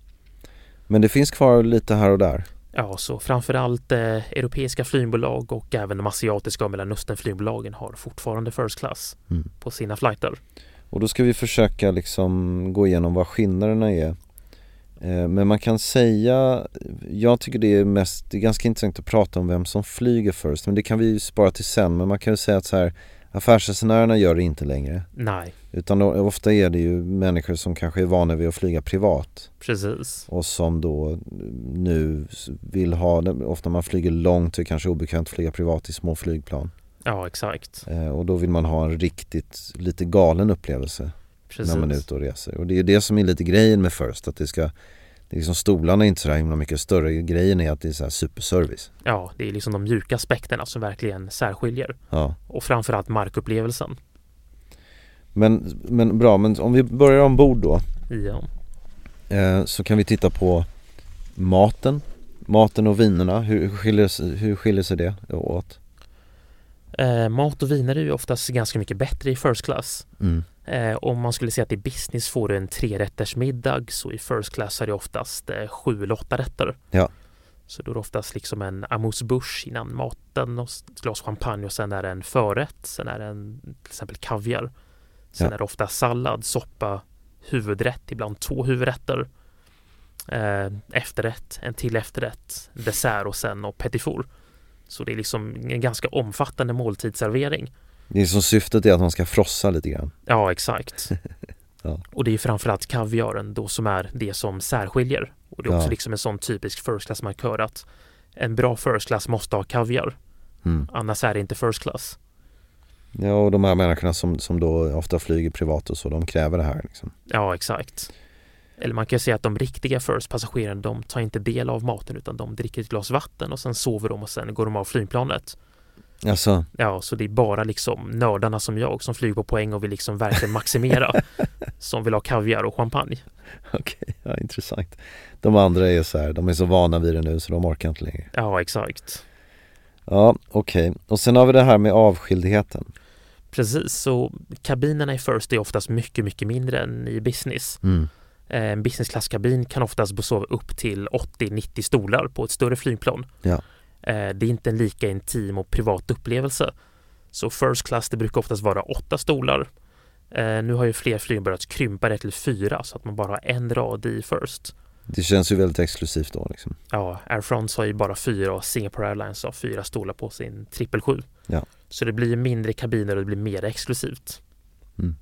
Men det finns kvar lite här och där. Ja, så framförallt eh, europeiska flygbolag och även de asiatiska och Mellanöstern flygbolagen har fortfarande first class mm. på sina flighter. Och då ska vi försöka liksom gå igenom vad skillnaderna är. Eh, men man kan säga, jag tycker det är mest, det är ganska intressant att prata om vem som flyger först. Men det kan vi spara till sen. Men man kan ju säga att så här, affärsresenärerna gör det inte längre. Nej. Utan ofta är det ju människor som kanske är vana vid att flyga privat. Precis. Och som då nu vill ha, ofta man flyger långt så är det kanske obekvämt att flyga privat i små flygplan. Ja, exakt. Eh, och då vill man ha en riktigt lite galen upplevelse. Precis. När man är ute och reser. Och det är ju det som är lite grejen med First, att det ska, det är liksom stolarna är inte så där himla mycket större. Grejen är att det är så här superservice. Ja, det är liksom de mjuka aspekterna som verkligen särskiljer. Ja. Och framförallt markupplevelsen. Men, men bra, men om vi börjar ombord då. Ja. Eh, så kan vi titta på maten. Maten och vinerna. Hur skiljer sig, hur skiljer sig det åt? Eh, mat och viner är ju oftast ganska mycket bättre i first class. Mm. Eh, om man skulle säga att i business får du en trerätters middag, så i first class är det oftast eh, sju eller åtta rätter. Ja. Så då är det oftast liksom en amuse-bouche innan maten och ett glas champagne och sen är det en förrätt, sen är det en, till exempel kaviar. Sen ja. är det ofta sallad, soppa, huvudrätt, ibland två huvudrätter. Eh, efterrätt, en till efterrätt, dessert och sen och petit four. Så det är liksom en ganska omfattande måltidsservering. Det är som syftet är att man ska frossa lite grann. Ja, exakt. ja. Och det är framförallt kaviaren då som är det som särskiljer. Och det är också ja. liksom en sån typisk first class markör att en bra first class måste ha kaviar. Mm. Annars är det inte first class. Ja, och de här människorna som, som då ofta flyger privat och så, de kräver det här liksom. Ja, exakt. Eller man kan säga att de riktiga first-passagerarna, de tar inte del av maten utan de dricker ett glas vatten och sen sover de och sen går de av flygplanet. Alltså. Ja, så det är bara liksom nördarna som jag som flyger på poäng och vill liksom verkligen maximera som vill ha kaviar och champagne. Okej, okay, ja, intressant. De andra är så här, de är så vana vid det nu så de orkar inte längre. Ja, exakt. Ja, okej. Okay. Och sen har vi det här med avskildheten. Precis, så kabinerna i first är oftast mycket, mycket mindre än i business. Mm. En business class-kabin kan oftast besova upp till åttio till nittio stolar på ett större flygplan. Ja. Det är inte en lika intim och privat upplevelse. Så first class, det brukar oftast vara åtta stolar. Nu har ju fler flyg börjat krympa det till fyra så att man bara har en rad i first. Det känns ju väldigt exklusivt då liksom. Ja, Air France har ju bara fyra och Singapore Airlines har fyra stolar på sin triple sju. Ja. Så det blir mindre kabiner och det blir mer exklusivt. Mm.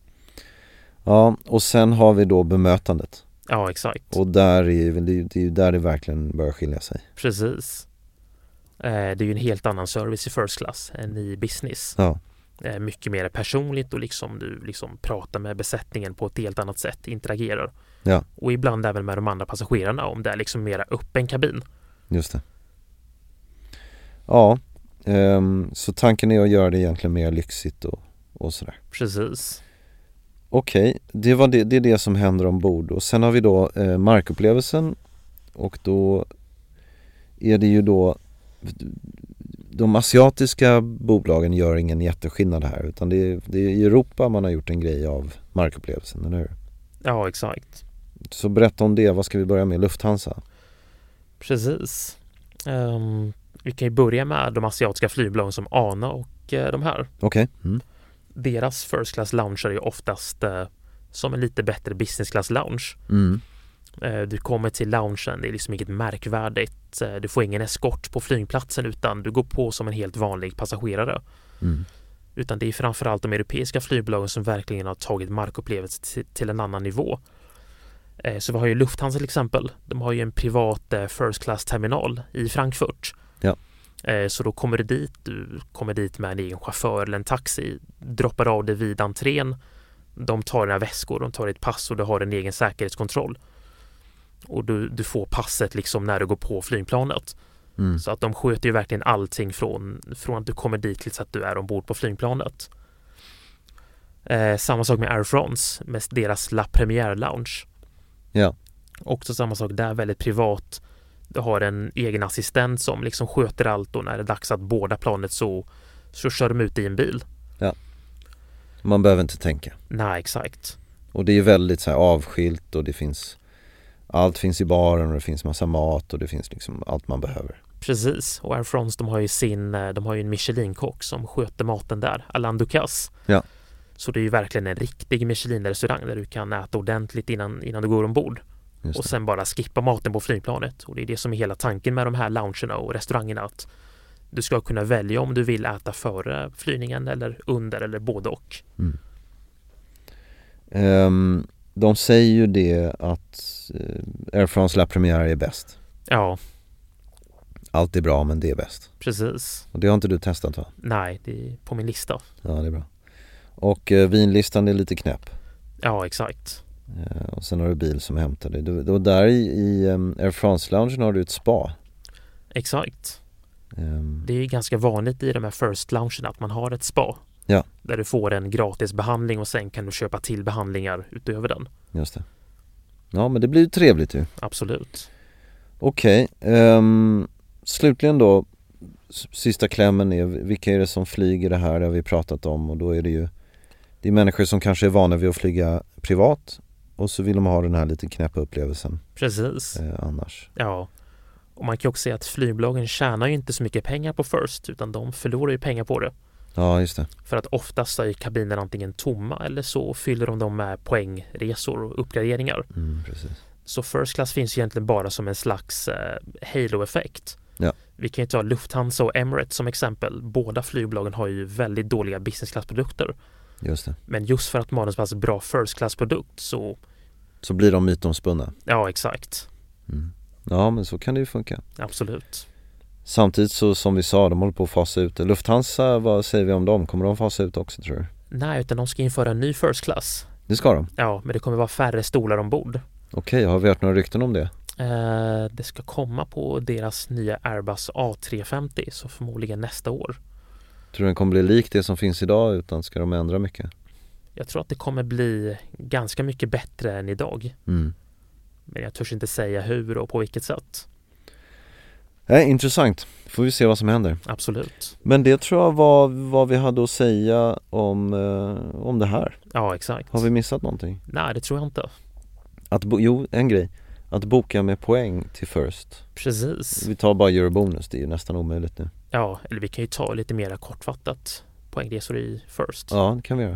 Ja, och sen har vi då bemötandet. Ja, exakt. Och där är det, det är ju där det verkligen börjar skilja sig. Precis. Det är ju en helt annan service i first class än i business. Ja. Mycket mer personligt och liksom du liksom pratar med besättningen på ett helt annat sätt, interagerar. Ja. Och ibland även med de andra passagerarna om det är liksom mera öppen kabin. Just det. Ja, um, så tanken är att göra det egentligen mer lyxigt och, och sådär. Precis. Okej, okay, det, var det, det är det som händer ombord. Och sen har vi då eh, markupplevelsen. Och då är det ju då de asiatiska bolagen gör ingen jätteskillnad här. Utan det är, det är i Europa man har gjort en grej av markupplevelsen, eller hur? Ja, exakt. Så berätta om det. Vad ska vi börja med? Lufthansa? Precis. Um, vi kan ju börja med de asiatiska flygbolagen som ANA och uh, de här. Okej. Okay. Mm. Deras first class lounge är ju oftast uh, som en lite bättre business class lounge. Mm. Uh, du kommer till loungen, det är liksom inget märkvärdigt. Uh, du får ingen eskort på flygplatsen utan du går på som en helt vanlig passagerare. Mm. Utan det är framförallt de europeiska flygbolagen som verkligen har tagit markupplevelsen till, till en annan nivå. Uh, så vi har ju Lufthansa till exempel. De har ju en privat uh, first class terminal i Frankfurt. Ja. Så då kommer du dit, du kommer dit med en egen chaufför eller en taxi, droppar av dig vid entrén, de tar dina väskor, de tar ditt pass och du har en egen säkerhetskontroll. Och du, du får passet liksom när du går på flygplanet. Mm. Så att de sköter ju verkligen allting från, från att du kommer dit till så att du är ombord på flygplanet. Eh, samma sak med Air France, med deras La Première Lounge. Ja. Också samma sak där, väldigt privat. Du har en egen assistent som liksom sköter allt och när det är dags att båda planet så, så kör de ut i en bil. Ja. Man behöver inte tänka. Nej, exakt. Och det är väldigt så här avskilt och det finns allt finns i baren och det finns massa mat och det finns liksom allt man behöver. Precis. Och Air France, de har ju sin de har ju en Michelin-kock som sköter maten där, Alain Ducasse. Ja. Så det är ju verkligen en riktig Michelin-restaurang där du kan äta ordentligt innan, innan du går ombord. Och sen bara skippa maten på flygplanet. Och det är det som är hela tanken med de här loungerna och restaurangerna, att du ska kunna välja om du vill äta före flygningen eller under eller både och. Mm. Um, de säger ju det att uh, Air France La Première är bäst. Ja. Allt är bra men det är bäst. Precis. Och det har inte du testat, va? Nej, det är på min lista. Ja, det är bra. Och eh, vinlistan är lite knäpp. Ja, exakt. Eh, och sen har du bil som hämtar dig. Du, då där i, i um, Air France-loungen har du ett spa. Exakt. Um, Det är ganska vanligt i de här first loungen att man har ett spa. Ja. Där du får en gratis behandling och sen kan du köpa till behandlingar utöver den. Just det. Ja, men det blir ju trevligt ju. Absolut. Okej. Okay. Um, slutligen då, sista klämmen är, vilka är det som flyger det här? Det har vi pratat om, och då är det ju det är människor som kanske är vana vid att flyga privat och så vill de ha den här lite knäppa upplevelsen. Precis. Eh, annars. Ja. Och man kan också säga att flygbolagen tjänar ju inte så mycket pengar på First, utan de förlorar ju pengar på det. Ja, just det. För att oftast är kabiner antingen tomma eller så fyller de dem med poängresor och uppgraderingar. Mm, precis. Så First Class finns egentligen bara som en slags eh, halo-effekt. Ja. Vi kan ju ta Lufthansa och Emirates som exempel. Båda flygbolagen har ju väldigt dåliga business class-produkter. Just det. Men just för att man har en så pass bra first class-produkt så... Så blir de mytomspunna. Ja, exakt. Mm. Ja, men så kan det ju funka. Absolut. Samtidigt så som vi sa, de håller på att fasa ut. Lufthansa, vad säger vi om dem? Kommer de fasa ut också, tror du? Nej, utan de ska införa en ny first class. Det ska de? Ja, men det kommer vara färre stolar ombord. Okej, har vi hört några rykten om det? Eh, det ska komma på deras nya Airbus A tre femtio, så förmodligen nästa år. Tror du den kommer bli lik det som finns idag, utan ska de ändra mycket? Jag tror att det kommer bli ganska mycket bättre än idag. Mm. Men jag törs inte säga hur och på vilket sätt. Nej, intressant. Får vi se vad som händer. Absolut. Men det tror jag var vad vi hade att säga om, eh, om det här. Ja, exakt. Har vi missat någonting? Nej, det tror jag inte. Att bo- jo, en grej. Att boka med poäng till First. Precis. Vi tar bara Eurobonus, det är ju nästan omöjligt nu. Ja, eller vi kan ju ta lite mer kortfattat poängresor i First. Ja, det kan vi göra.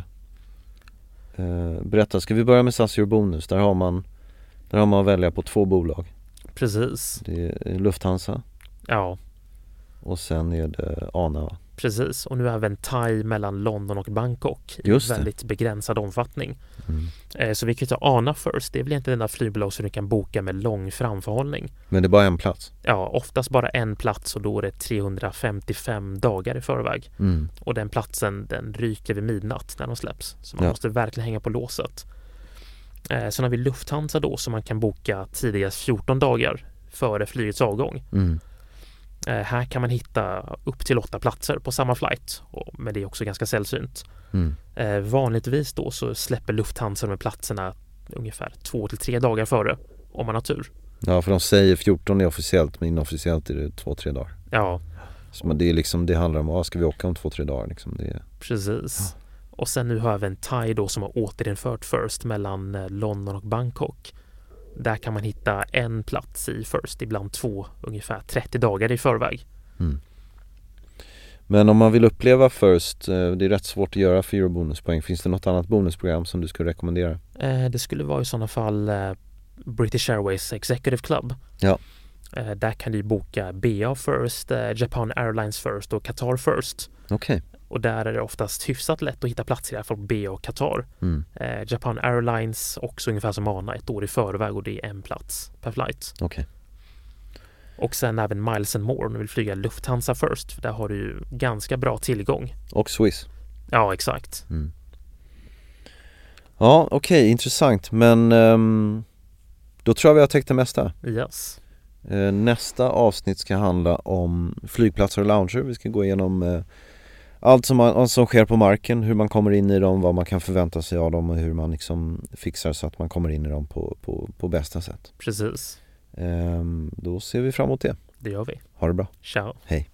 Eh, berätta, ska vi börja med S A S Eurobonus? Där har man där har man att välja på två bolag. Precis. Det är Lufthansa. Ja. Och sen är det ANA, va? Precis, och nu även Thai mellan London och Bangkok i Just det. väldigt begränsad omfattning. Mm. Eh, så vi kan ta ANA First. Det är väl inte den där flygbolag som du kan boka med lång framförhållning. Men det är bara en plats? Ja, oftast bara en plats och då är det trehundrafemtiofem dagar i förväg. Mm. Och den platsen, den ryker vid midnatt när de släpps. Så man Ja. måste verkligen hänga på låset. Eh, sen har vi Lufthansa då som man kan boka tidigast fjorton dagar före flygets avgång. Mm. Eh, här kan man hitta upp till åtta platser på samma flight, och, men det är också ganska sällsynt. Mm. Eh, vanligtvis då så släpper Lufthansa med platserna ungefär två till tre dagar före, om man har tur. Ja, för de säger fjorton är officiellt, men inofficiellt är det två, tre dagar. Ja. Så det, är liksom, det handlar om, ah, ska vi åka om två, tre dagar? Liksom. Det är... Precis. Ja. Och sen nu har även Thai då som har återinfört First mellan eh, London och Bangkok. Där kan man hitta en plats i First, ibland två, ungefär trettio dagar i förväg. Mm. Men om man vill uppleva First, det är rätt svårt att göra för Eurobonuspoäng. Finns det något annat bonusprogram som du skulle rekommendera? Eh, det skulle vara i sådana fall eh, British Airways Executive Club. Ja. Eh, där kan du boka B A First, eh, Japan Airlines First och Qatar First. Okej. Okay. Och där är det oftast hyfsat lätt att hitta platser i alla fall på B A och Qatar. Mm. Eh, Japan Airlines också ungefär som ANA ett år i förväg och det är en plats per flight. Okej. Okay. Och sen även Miles and More om du vill flyga Lufthansa First, för där har du ju ganska bra tillgång. Och Swiss. Ja, exakt. Mm. Ja, okej, okay, intressant. Men um, då tror jag vi har täckt det mesta. Yes. Uh, nästa avsnitt ska handla om flygplatser och lounger. Vi ska gå igenom uh, allt som, man, som sker på marken, hur man kommer in i dem, vad man kan förvänta sig av dem och hur man liksom fixar så att man kommer in i dem på, på, på bästa sätt. Precis. Um, då ser vi fram emot det. Det gör vi. Ha det bra. Ciao. Hej.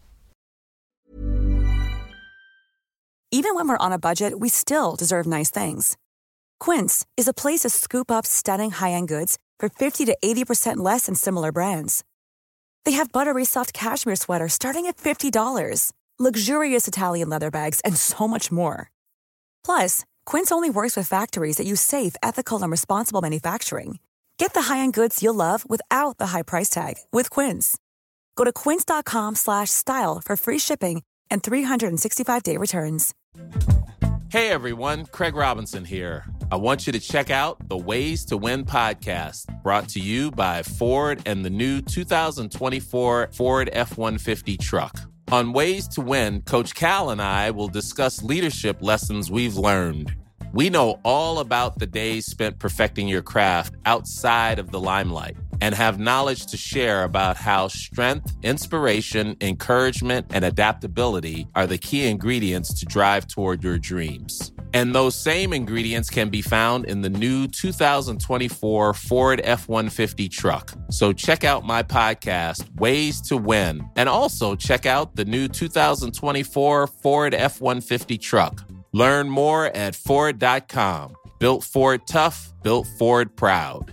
Even when we're on a budget, we still deserve nice things. Quince is a place to scoop up stunning high-end goods for fifty to eighty percent less than similar brands. They have buttery soft cashmere sweaters starting at fifty dollars, luxurious Italian leather bags, and so much more. Plus, Quince only works with factories that use safe, ethical, and responsible manufacturing. Get the high-end goods you'll love without the high price tag with Quince. Go to quince.com slash style for free shipping and three sixty-five day returns. Hey everyone, Craig Robinson here. I want you to check out the Ways to Win podcast, brought to you by Ford and the new two thousand twenty-four Ford F one fifty truck. On Ways to Win, Coach Cal and I will discuss leadership lessons we've learned. We know all about the days spent perfecting your craft outside of the limelight and have knowledge to share about how strength, inspiration, encouragement, and adaptability are the key ingredients to drive toward your dreams. And those same ingredients can be found in the new two thousand twenty-four Ford F one fifty truck. So check out my podcast, Ways to Win, and also check out the new two thousand twenty-four Ford F one fifty truck. Learn more at Ford dot com. Built Ford tough, built Ford proud.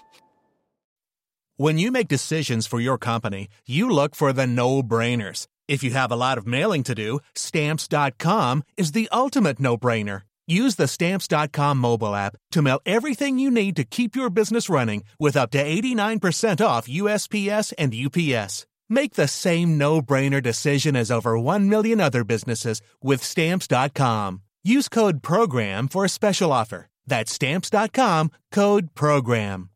When you make decisions for your company, you look for the no-brainers. If you have a lot of mailing to do, Stamps dot com is the ultimate no-brainer. Use the Stamps dot com mobile app to mail everything you need to keep your business running with up to eighty-nine percent off U S P S and U P S. Make the same no-brainer decision as over one million other businesses with Stamps dot com. Use code PROGRAM for a special offer. That's Stamps dot com, code PROGRAM.